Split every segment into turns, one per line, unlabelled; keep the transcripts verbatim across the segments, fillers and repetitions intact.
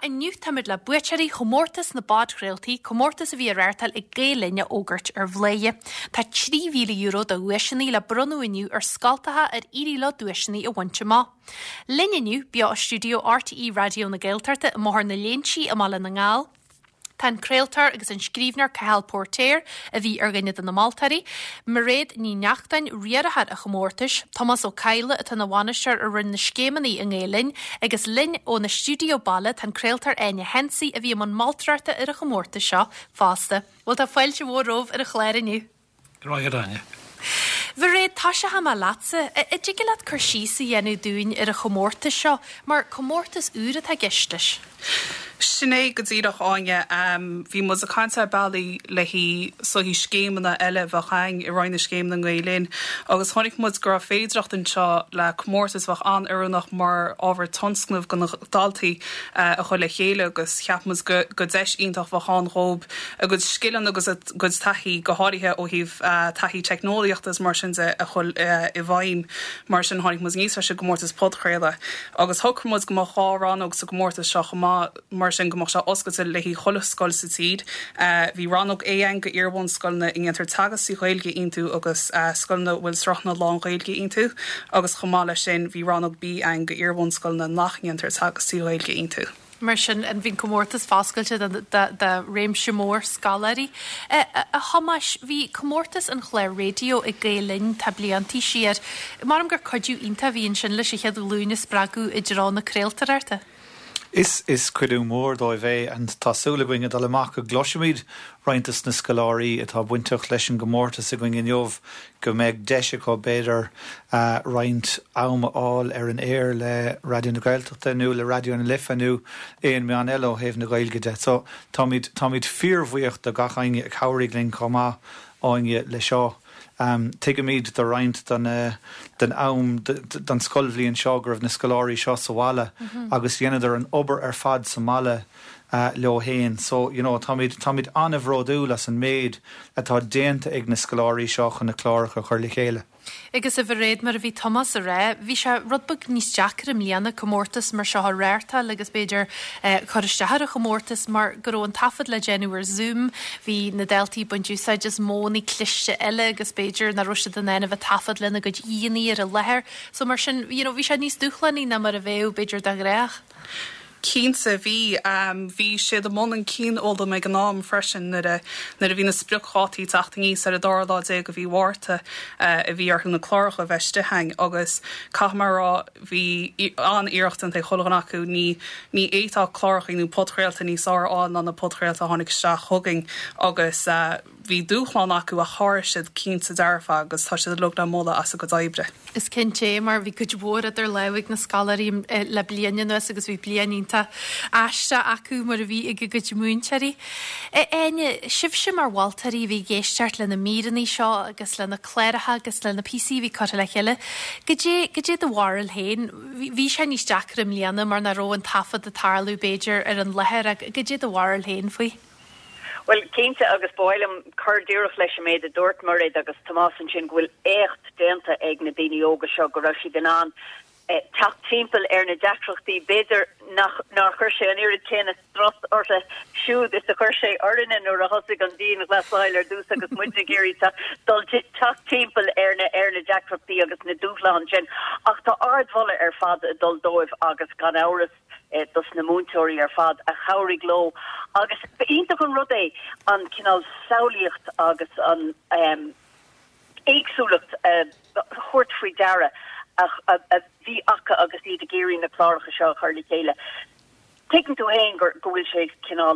in nniu tamid le buiteirí chomórtas na bad réaltaí, chomórtas a bhí réirtal i gcéilíne ógurt ar bhléie. Tá trí mhíle euro do uisinaí le brunú iniu ar scaltatha ar irí le duisinaí a bhainte má. Linniu bia a studio R T E radio na Gaeltarta a mór na léintí a mala na ngáil. Tan creaaltar agus an scríbnar Cathal Portéir a bhí ar gine na Maltarí, mar réad ní neachtain riarachad a chomórtais, Thomas ó Caile a tan na bhainisteir a rinn na scémaní in Éilinn, agus linn ó na studio balla tan creaaltar aine hensaí a bhí man maltrarta ar a chomórtas seo fásta. Bhil tá fáilte mhóróh ar a chléir iniu.
Ráid aine.
Bhí réad tá se ha má lása, i d go leat chuirsí sa dhéanú dúin ar a chomórtas seo, mar chomórtas úra tá gistais.
Sinné go dtíadach áine bhí mu a caiinte bailí le hí so hí scémanna eile bhachain i roiinna scéim na Gaelín, agus tháinig mud gur féidircht an seo le chomórtas bhach an arúnach mar ábhar tonscnamh go daltaí a chu le chéile agus cheapmas go deis ionintach bhachán rób a go skillan agus go taithí go háirithe ó híh taithí technoliaachtas mar sin a chuil i bhaim mar sin tháinig mus níos se gomórtas podcréile. Agus thocrmud go chárán agus sa gomórtas seo mar sin gomach se oscail le hí cholascoil sa tíd. Bhí rannog éan go iarbhain scoilna intar tagasí réilge intú agus scoilna bhfuil srachna lá réilge intú, agus chomála sin bhí rannog bí an go iarbhain scoilna nachníantar tagasí réilge intú.
Mar sin an bhín chomórtas fáscailte de réimse mór scalarí. A hamas bhí chomórtas an chléir radio i Gaelín tá bliantí siar. Mar am gur coidú ínta bhíon sin leis i cheadú lúna spragu i drán na creaaltararta.
Is is cuiú mór dó bheith an tásúla goinge dal amach go gloisiid roiintas na scaláí atá buinteach leis an gomórtas a going inneomh go méid deise có béidir roiint áil ar an éir le radio na Gaeltachta nó le radio na lifanú éon me an eile héh na Gaelgaide. So táid táid fíormhuiocht do gachaine a cabhraigh comá áine le seo. Um, Tuige míad do roiint den uh, den am den scoilbhlíonn seo gur na scoláirí seo sa bhaile agus dhéanaidir an obair ar fad sa mala uh, leo héin. So, you know, táid táid anamhródú las an méid atá déanta ag na scoláirí seo chun na chláiricha chuir le chéile.
Agus a bhí réad mar a bhí Thomas a ré, bhí se rudbug níos deachar am líana chomórtas mar seo réirta agus beidir choristeachar a chomórtas mar gur an tafad le genúir Zoom, hí na deltaí buintúsa just móní cliste eile agus beidir na ruiste den éana bh tafad lena go íoní ar a lethir, so mar sin bhí se níos dúchlaní na mar a bhéh beidir de réach.
Cínsa bhí bhí siad am an cín óda me an nám freisin na a bhí na spruchátí taachta níos ar a dárlá é go bhí bhharrta a bhí ar na chláircha bheiste hang agus camarrá bhí an iireachtan é cholan acu ní ní étá chláirchainú potréalta níos áán an na potréalta tháinig se thugging agus bhí dúchláán acu a háirisiid cínsa dearfa agus tá siad lug na móla as a go daibre.
Is cinté mar bhí go bhór idir leigh na scalarí le blianaine agus bhí blianínta aiste acu mar a bhí ag go múinteirí. Aine sibse mar bhhailtarí bhí géisteart le na míraní seo agus le na chléiritha agus le na P C bhí cota le cheile. Go dé do bhharil héin, bhí sé níos deachar am líana mar na ró an tafad a tarlú Beiidir ar an lethir a go dé do bhharil héin faoi.
Well, cínta agus báilm cardíirech leis méid a dúirt mar réad agus Tomás an sin bhfuil écht déanta ag na daoine óga seo go raibh si den an tak timppel ar na deachreachtaí beidir nach nach chuirse an irid céna stras or a siúd is a chuirse ordanin nó a hosig an dín glasáil ar dús agus muide géirí dul tak timppel ar na ar na deachreachtaí agus na dúchláán sin ach tá ardmholle ar fad a dul dóibh agus gan áras dus na múntóirí ar fad a chairí gló agus ínta chun rudé an cinál saoíocht agus an um, éagsúlacht uh, chuirtfri dara ach a bhí acha agus iad a géirí na chláiricha seo chuirla chéile. Taken to hain gur gohfuil sé cinál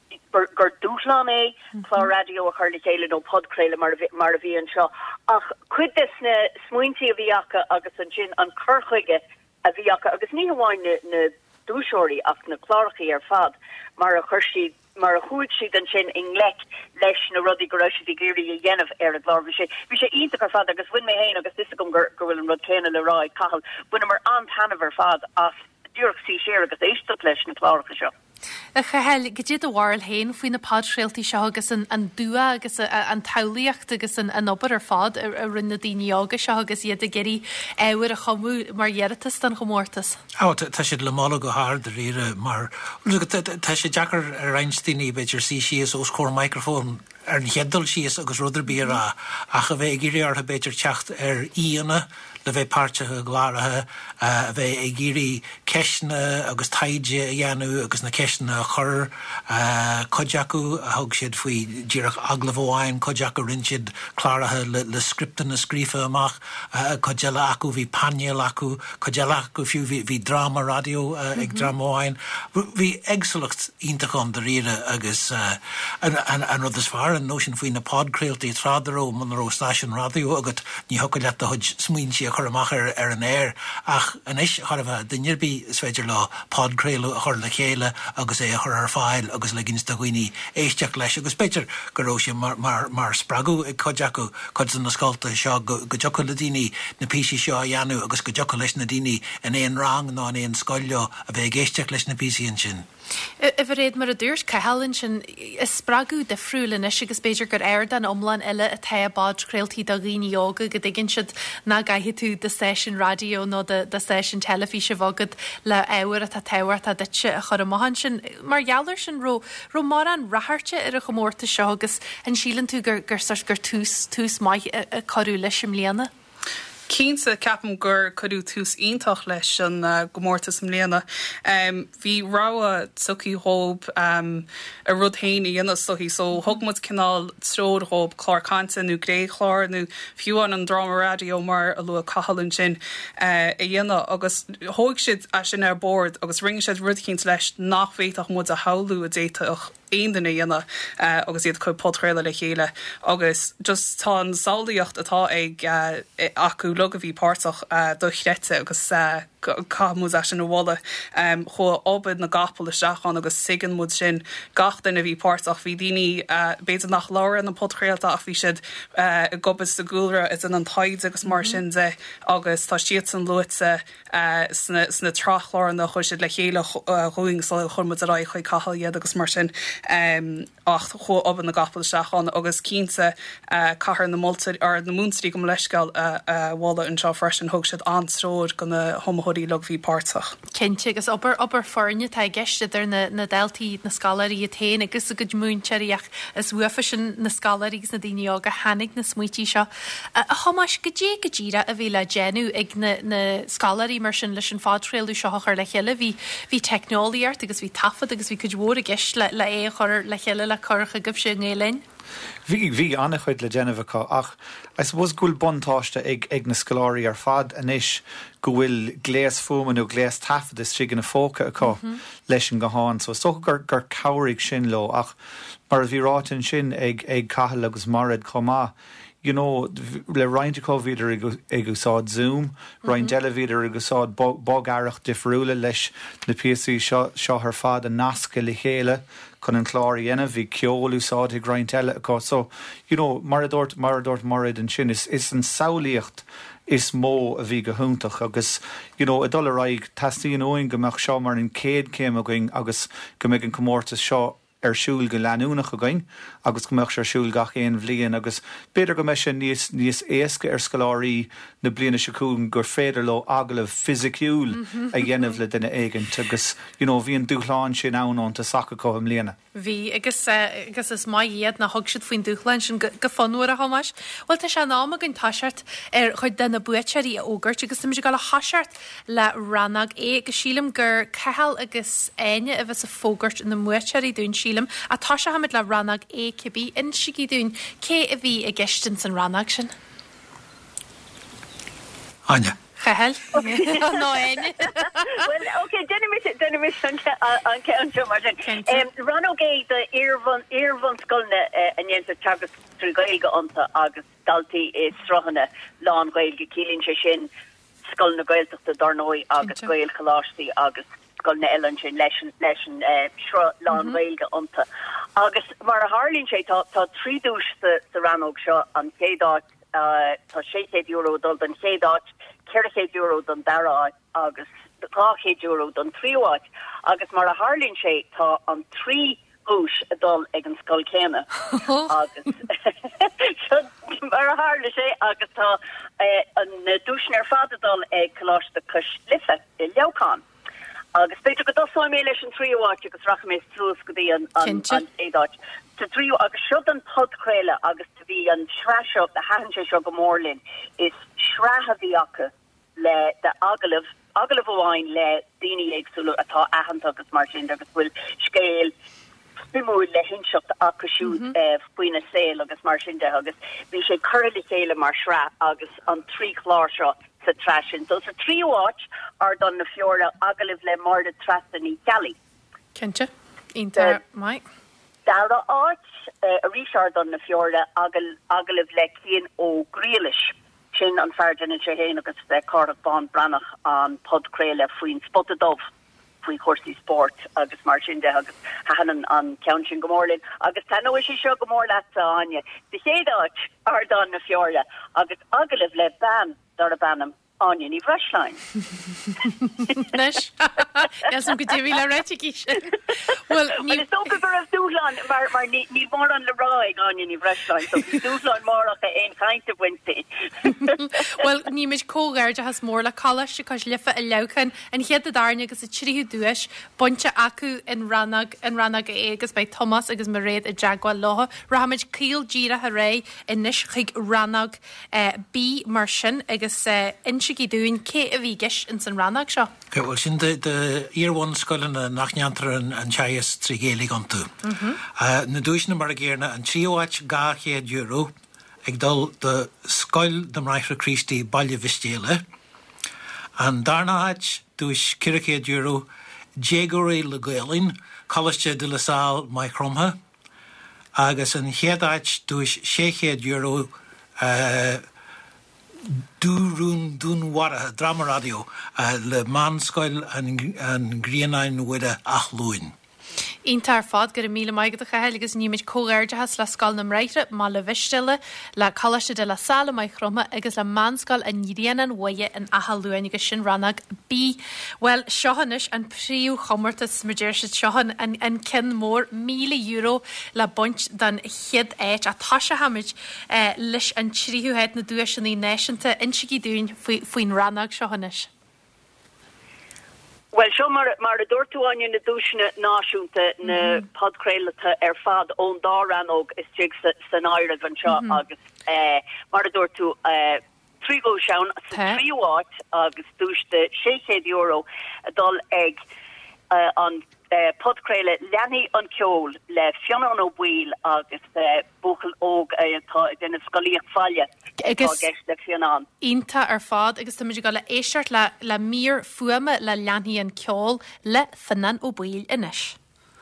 gur dúshlán é chlá radio a chuirla chéile nó podcréile mar a bhí an seo ach chuid is na smuointí a bhí acha agus an sin an churchuige a bhí acha agus ní hamháin na, na dúsóirí ach na chláirichaí ar fad mar a chuirsí mar a chuúid siad an sin in lech leis na rudí go raibh siad géirí a dhéanamh ar a glár bhí sé bhí sé ionta ar fad agus bhuiin mé héin agus is gom gur bhfuil an rud céine le ráid cahall buna mar an tanmh ar fad as dúach sí sér agus éisteach leis na chláiricha seo.
A chaheil go dtí a bhil héin faoin na padréaltaí seo agus an dua agus an taíocht agus an obair ar fád a rinne daoine agus seo agus iad a geirí éhar a chamú mar dheartas an chomórtas.
Á tá siad le mála go háir de riire mar tá sé Jackar ar Einstein beidir sí sios os cór microfón ar an cheaddal sios agus ruidir bí a a go bheith géirí a beidir techt ar íana le bheith páirtethe gláirithe a bheith ag géirí ceisna agus taide a dhéanú agus na ceisna chur codeacu a thug siad faoi díreach aglamháin codeacu rinsead chláirithe le scriptan na scrífa amach codeala acu bhí panéal acu codeala acu fiú bhí drama radio ag dramáin bhí eagsalacht ionntachán de riire agus an rud is fearr an nóisian faoin na podcréaltaí trádaró man ró stáisiún radio agat ní thuca leat a chuid smuoin si chur amach ar ar an air ach an is chur bheith duirbí is féidir le podcréalú a chur le chéile agus é a chur ar fáil agus le ginsta gooine éisteach leis agus beidir go raibh sé mar mar mar spragu ag codeacu chud san na scoilta seo go deocha le daoine na písí seo a dhéanú agus go deocha leis na daoine in éon rang ná in éon scoileo a bheith géisteach leis na písíon sin.
I bh réad mar a dúirs cahallann sin is spragu de friúlan is agus beidir gur air den omlan eile a taobád creaaltaí do rií yoga go dginn siad na gaithe tú de session radio nó de session telefíe bhagad le éhar a tá tehart a dute a chur amhan sin margheallar sin ro ro mar an ratharte ar a chomórta seo agus an sílan tú gur gur gur tús tús mai a choú leis sem léana.
Cínta ceapam gur chuú túús ionintach leis an gomórtas sem léana. Bhí ráha suí hób a rudhéine dhéana suí so thugmad cinál tród hób chláircanta nó gré chláir nó fiúan an drama radio mar a lu a cahallann sin i dhéana agus thóg siad a sin ar board agus ring siad rudcinn leis nachmhéach mud a haú a déiteach aon duna dhéana agus iad chu potréile le chéile agus just tá an saolaíocht atá ag acu lug a bhí páirteach do chréite agus cámú a sin bhla chu obaid na gapal le seachán agus sigan mud sin gatain a bhí páirteach bhí daoine béidir nach láir an potréalta a bhí siad gobas sa gúra is in an taid agus mar sin de agus tá siad san luite sna trachláir na chu siad le chéile chuing sa chumad a ra chuid cahall iad agus mar sin ach chu obaid na gapal seachán agus cínta cahar na molta ar na múnsaí go leiscail bhla an seo freisin thug siad ansród go na homohorí lug bhí páirteach.
Cinnte agus obair obair forne tá geiste ar na na deltaí na scalaí a tain agus a go múnseíach is bhuafa sin na scalarígus na daine aga hanig na smuotí seo. A thomáis go dé go ddíra a bhí le genú ag na scalarí mar sin leis an fádréalú seo chuir le cheile bhí hí technoliaart agus bhí tafad agus bhí go dhór a gist le le é chuir le cheile le chucha gob sé ngélein.
Bhí bhí annach chuid le Genevachá ach I suppose gúil bontáiste ag ag na scoláirí ar fad inis go bhfuil gléas fuman ó gléas tafad is trí na fóca acu leis an go háin, so so gur gur cabhaigh sin lo ach mar bhí rátain sin ag ag caithal agus marad comá. You know, le roiinte cóhíidir ag úsáid Zoom, roiin televíidir ag úsáid bog airach difriúla leis na písaí seo ar fad a nasca le chéile chun an chláir dhéanamh bhí ceol úsáid ag roiin tele acu. So, you know, mar a dúirt mar a dúirt marad an sin is, is an saolaíocht is mó a bhí go húntaach agus, you know, a dul a raig tastíon óin gomach seo mar an céad céim a going agus go mbeidh an comórtas seo ar siúil go leanúnach a going agus go meach ar siúil gach éon bhliain agus beidir go me sin níos níos éasca ar scoláirí na bliana seún gur féidir le agalah fisiciúil a dhéanamh le duine éigent agus, you know, bhí an dúchláin sin ann ta saca chum léana.
Bhí agus agus is mai iad na thug siad faoin dúchlein sin go fanúair a thomáis. Bhil tá se ná an taiseart ar chuid denna buiteirí a ógart agus sim gal hasart le ranag é go sílam gur cehall agus aine a bheits a fógart na muiteirí dún sílam a tá se hamid le ranag é cibí in sií dún cé a bhí a gistin san ranag sin.
Anya.
Chehel? No, aine.
Well, okay, denna mis denna mis an an jo mar. Um, Ron O'Gay the earvon earvon skulne an yensa chagus trigaiga onta agus dalti is strohanna lawn gailge kilin sin skulna gailtach the darnoi agus gail kalashti agus skulna ellen sin lesson lesson shro lawn gailge onta agus mar harlin sé tá tá trí dús the the Ranog seo an cédát tá sé euro dul an cédát Kirché euro don dara agus gaché euro don tríhaid agus mar a Harlín sé tá an trí ús a dul ag an sscoil céine agus mar a Harla sé agus tá an dúsin ar fada dul ag choláiste cos lifa i leáán. agus beidir go dosáim mé leis an tríhaid agus racha mé trús go dtí an édáid. Tá tríú agus siúd an podcréile agus tá bhí an sreiseo de hahan sé seo go mórlinn is sreathaíacha le de agalah agalah bháin le daoine éagsúla atá ahananta agus mar sin agus bhfuil scéal bimúil le hinseocht acasisiú faoine saoil agus mar sin de agus bhí sé curla chéile mar sra agus an trí chlár seo sa trasin. So sa tríháit ar don na fiorla agalah le mar de trasan í galí.
Kente? Inter mai?
Dara áit a rísard don na fiorla agalah le cían ó gríalis. Sin an ferdan sé héin agus le carach ban branach an podcréile faoin spotta dómh faoi chósaí sport agus mar sin de agus hanan an ceann sin gomórlinn agus tá nó sé seo gomór le aine. De chéadáit ar don na fiorla agus agalah le ban dar a banam anion í bhreislein.
Nes? Yes, I'm good to be ready. Well,
ni so go for dúlan mar mar ni ni mór an le ráig anion í bhreislein, so dúlan mórach a ein kaint of winty.
Well, ní mis cógair de has mór le calliste cos lifa a lecan an head a darne agus a tríú dúis bonte acu in ranag in ranag agus by Thomas agus mar réad a Jaguar láha rahamid cíl díra a ré in nis chuig ranag uh, bí mar sin agus uh, insigí dún cé a bhígis in san ranag seo.
Okay, well, sin de de íorhain scoilen na nachneantar an an chaias trí géalaigh an tú. Na dúisna mar a ggéirna an tríomháit gá chéad euro ag dul de scoil de Mraithre Christi baile vistéile an darnaáid dúis circéad euro dégóí le Gaelin Colliste de la Salle mai cromha agus an chéadáid dúis séchéad euro uh, dúrún dúnhara drama radio uh, le manscoil an, an Grianain wide ach lúin.
Intar fad gur míle maigad a chaheil agus níimiid cógairde has le scal na mreithre má le bhistile le Colliste de la Salle mai chroma agus le manscoil an Grianain waie an ahalúin agus sin ranag bí. Well, seohanis an príú chomartas mudir se seohan an, an cin mór míle euro le buint dan chiad éit a táise hamid uh, leis an tríúheid na dúis an í neisianta insigí dún faoin ranag seohanis.
Well, seo mar mar a dúirtú aine na dúisina náisiúnta na mm-hmm. podcréileta ar fad ón dáranóg is trig sa, san áire van seo mm-hmm. agus uh, mar a dúirtú uh, trígó seán sa tríháit agus dúiste séchéad euro a dul ag uh, an uh, podcréile leanaí an ceol le fianan ó bhuiil agus uh, buchail óg atá uh, den scolíoch falle.
Agus Ínta ar fád agus tá muidir go le éisiart le, le mír fuama le leanaí an ceol le fanan ó bhuiil inis.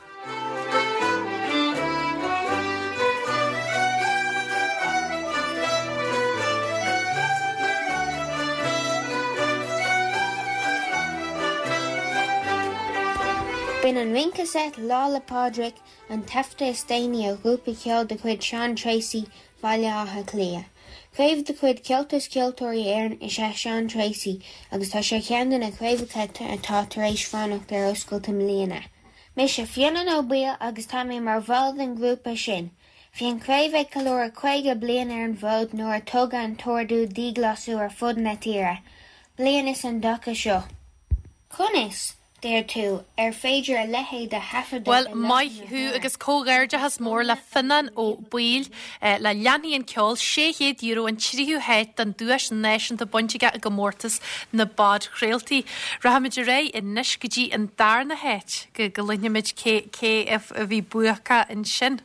Been an rincaset Lala Podrick an tefta staini a grúpa ceol de chuid Sean Tracy baile átha clia. Craibh de chuid Ceoltas Ceoltóirí Éireann is é Sean Tracy agus tá sé ceann na craibhcha atá tar éis fánacht ar oscailta mbliana. Mis sé fianan ó buil agus tá mé mar bhód an grúpa sin. Bhí an craibh ag calóir chuige blian ar an bhód nuair a tóga an tórdú díglasú ar fud na tíre. Blian is an docha seo. Conis Déir tú, ar féidir a lehéad a hafada.
Well, mai hu agus cógairde has mór le finan ó bhuiil uh, le leanaí an ceol séchéad euro an tríú heit den dúis neisianta buntige a gomórtas na bad chréaltaí. Rahamidir ré in nis gotí an darna heit go go linneimiid cé a bhí buacha in sin.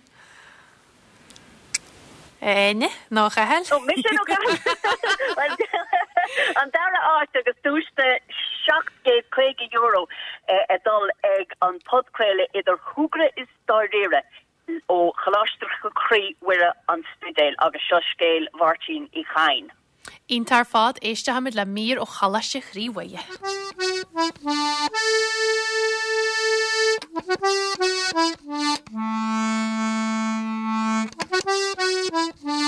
Ne, ná chahel?
Oh, mis sin ó chahel. An dara áit agus dúiste seachgéad chuige euro a dul ag an podcréile idir thugra is dáréire ó chaláiste go crí wire an studéil agus seo scéal bhartín i chain.
Íntar fád éiste hamid le mír ó chalaiste chríhaie.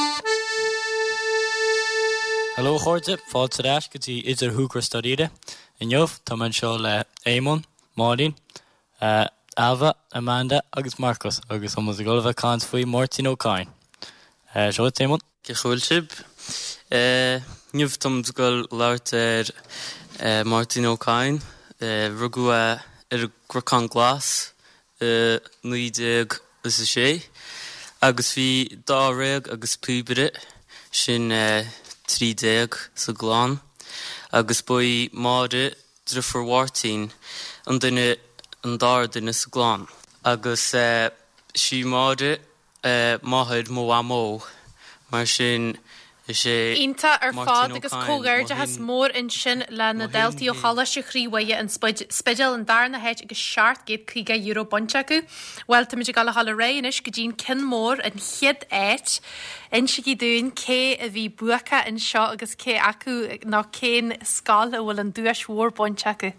Hello, Chorte, fád sa ráis go tí idir thugra staríide. Inniuh tá man seo le Éamon, Máirín, uh, Alva, Amanda agus Marcus agus thomas a golbh cáns faoi Martin O'Kine. Uh, seo Éamon?
Gechúilsib. Uh, Nniuh tom sgol láirt ar uh, Martin O'Kine, uh, rugú uh, ar gracán glas uh, nuideag is a sé, agus bhí dá réag agus púbere sin uh, trí déag sa glán, agus buí máire drifar Wartín an duine an dar duine sa glán. Agus uh, sí máire uh, máthid mó a mó, mar sin
Ínta ar fád agus cógairde has mór in sin le na deltaí ó chala se chríhaide an spidal an darna heit agus seart géad chuige euro bonte acu. Well, tá muidir gal hala réinis go dín cin mór an chiad éit in si dún cé a bhí buacha in seo agus cé acu ná cén scáil a bhfuil an dúis mhór bonte acu.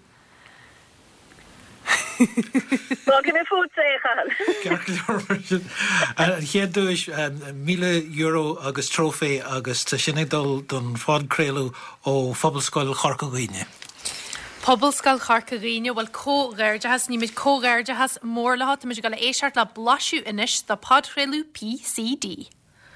Well, can I food say it?
Héad dúis míle euro agus trófé agus tá sinna dul don fád créalú ó Phobalscoil Chorcaghine.
Phobalscoil Chorcaghine bhfuil cógairde has ní mid cógairde has mór lehat muidir gal éisiart le blasú inis do pod créalú P C D.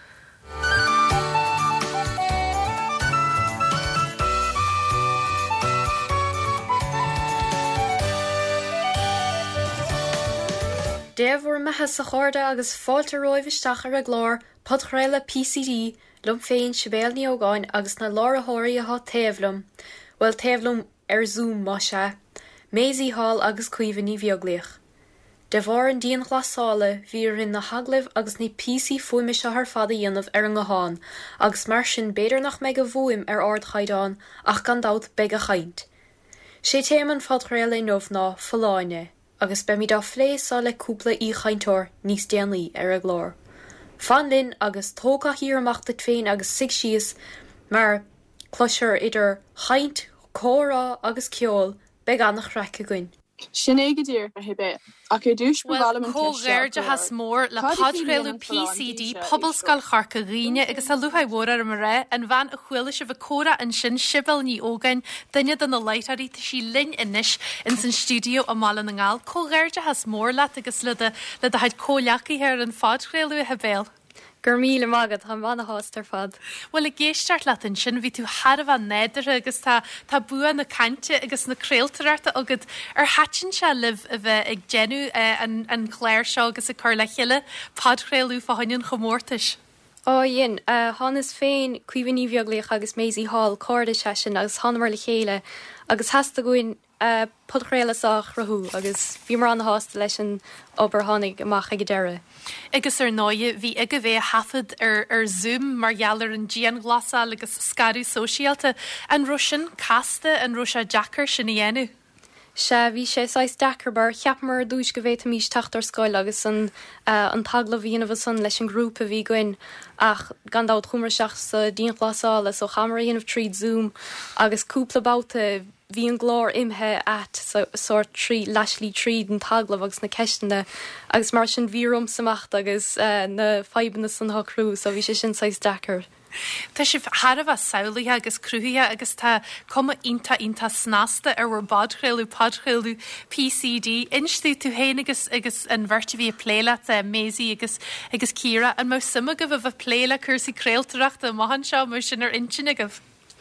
Déhhar methe sa chóirde agus fáilte roimhisteach ar a glár podchréile P C D lum féin sibéal ní ógáin agus na lárathirí atá taobhlum, bhfuil taobhlum ar Zoom má se, Maisie Hall agus cuimhin ní bheaglaoch. De bhar an díon ghlasála bhí in na haglah agus ní P C fuime se ar fada dhéanamh ar an gháin, agus mar sin béidir nach meid go bhuaim ar ard chaidán ach gan dát beag a chaint. Sé téman fadchréile nómh ná foláine. Agus be mi dá phléá le cúpla í chaintóir níos déanlaí ar a glór. Fan linn agus tóga hir amachta féin agus sig síos mar cloisiir idir chaint, córá agus ceol be annach reice goin.
Sinné go dtír a hibé ach é dúis
Well, cógairde has mór le podchréalú P C D Phobalscoil Chorcaghine agus a luhaidhór ar mar ré an bhain a chuile se bh córa an sin sibal ní ógain duine don na leitarí tá sí linn inis in san stúdio a mála na ngáil. Cógairde has mór leat agus le le a haid cóleachaí ar an fádchréalú a hebéal.
Gur míle mágad ha manna hástar fad.
Well, i géisteart leat sin bhí tú hadh an néidir agus tá tá bua na cante agus na créaltararta agad ar hatin se libh a bheith ag genú an an chléir seo agus a chuir le chiile padchréalú fáhainn chomórtais.
Ó dhéon, hánas féin cuimhní bheaglaoch agus Maisie Hall cóirde se sin agus hanmar le chéile agus heasta goin uh, podchréalaach rathú agus bhí mar an hásta leis an obair tháinig amach ag deire.
Agus ar náide bhí ag a bheith hafad ar ar Zoom mar geallar an dían glasa agus scarú sosiálta an Russian casta an Russia Jackar sin dhéanú.
Se bhí sé sais decarbar cheapmar dúis go bhéit mís tatar scoil agus an uh, an tagla bhíanamh san leis an grúpa bhí goin ach gandát chumar seach sa díon glasála so chamaríanamh tríd Zoom agus cúplabáta bhí an glór imthe at so, sort trí leislí tríd an tagla agus na ceistena agus mar sin bhírom samachta agus uh, na feibanna san thocrú so bhí sé sin sais decar.
Tá si Harbh a saolaithe agus cruúthe agus tá cuma ionta ionta snásta ar bhar badchréalú padchréalú P C D instú tú héin agus agus an bhirte bhí a pléile a Maisie agus agus Ciara an mó suma go bh pléile chusaí créaltarachta a maihan seo mar sin ar intin agah.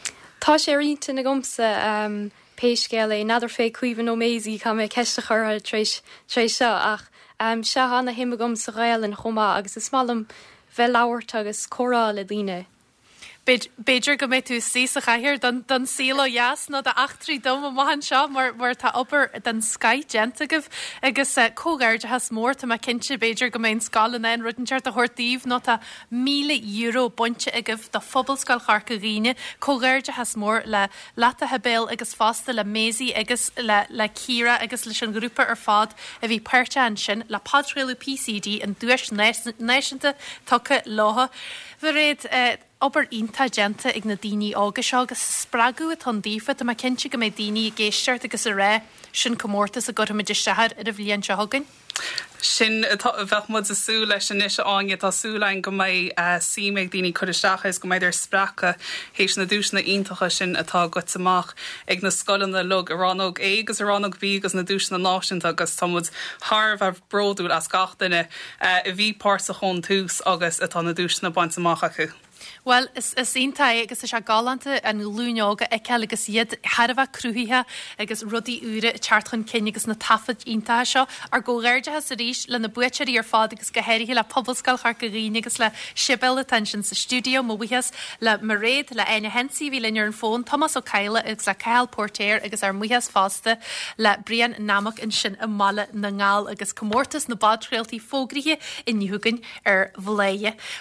Tá sé rionta na gomsa um, péiscéala é nadidir fé cuimhin ó Maisie cha mé ceiste chur tréis seo ach um, se hána himime gom sa réil an chomá agus is smálam bheith láhairt agus chorá le líne.
Beidir go méid tú sí a chaithir don síla jaas nó de achtrií dom a maihan seo mar mar tá opair den Sky gentagah agus cógairde has mór tá cinse beidir go mén scálan an rutinseart a thuirtíomh nó tá míle euro bonte agah do Phobalscoil Chorcaghine cógairde has mór le lata hebéal agus fásta le Maisie agus le le Ciara agus leis an grúpa ar fád a bhí páirte an sin le padchréalú P C D an dúis náisianta tucha látha. Bhí réad obair ionta genta ag na daoine ága seo agus sppragu a tan dífa a cinse go méid daoine i ggéisteart agus a ré sin commórtas a go meidir sehar ar a bhblionn se hagann.
Sin bheith mud a sú leis sin is aine tá súlain go mé si méid daoine chuisteachas go méid ar spracha hééis na dús na iontacha sin atá go amach ag na scolan na lug arránog égus arránog bí agus na dús na náisiint agus tamid Harbh a broúil as gatainine i bhí pása chun túús agus atá na dús na baint amach acu.
Well, is is ínta agus is se galanta an lúneoga ag ce agus iad Harbh cruúthaithe agus rudí ure teartchan cinine agus na tafad ínta seo ar go réirde sa ríis le na buiteirí ar fád agus go héirhí le poblscail chu go riine agus le sibel attention sa stúdio mhuias le mar réad le aine hensaí bhí lear an fón Thomas ó Caile agus le Cail Portéir agus ar muias fásta le brian námach in sin a mala na ngáil agus commórtas na bad réaltaí fógrithe in Nniugain ar bhléie.